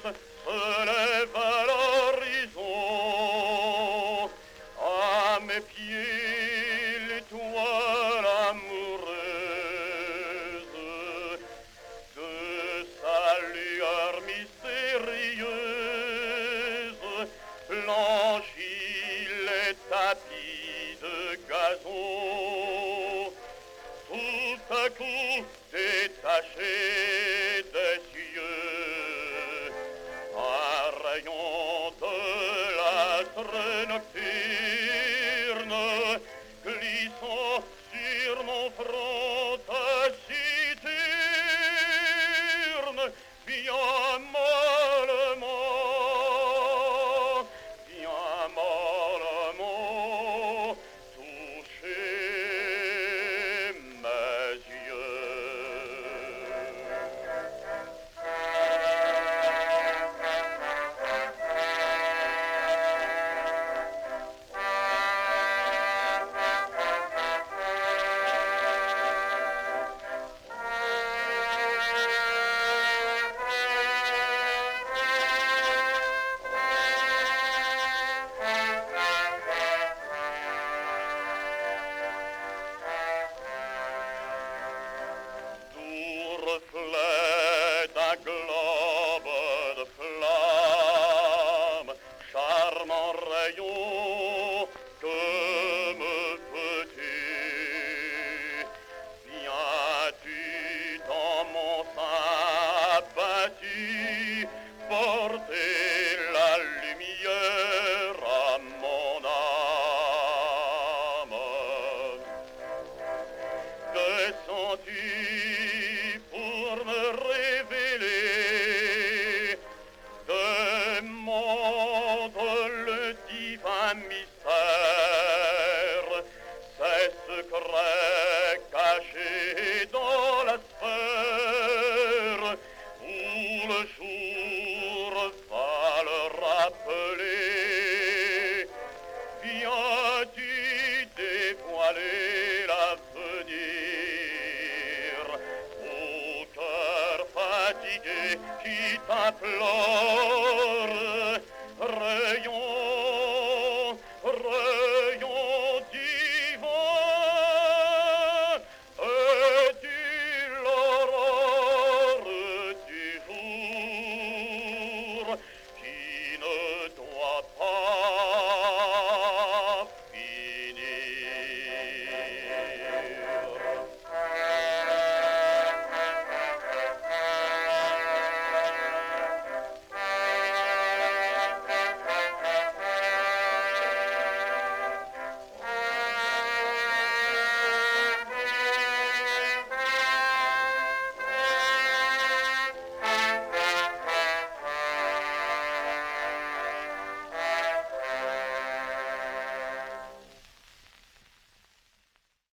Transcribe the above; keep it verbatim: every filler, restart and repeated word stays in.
se lève à l'horizon. À mes pieds l'étoile amoureuse, de sa lueur mystérieuse blanchit les tapis de gazon. Tout à coup détaché des cieux, un rayon de l'astre nocturne glissant sur mon front taciturne vient mollement, vient mollement toucher mes yeux. Doux reflet d'un globe de flamme, charmant rayon, que me peux-tu? Viens-tu dans mon sein abattu porter la lumière à mon âme? Descends-tu pour me révéler de monde le divin mystère, ces secrets cachés dans la sphère où le jour va le rappeler? Viens-tu dévoiler l'avenir au cœur fatigué qui t'implore?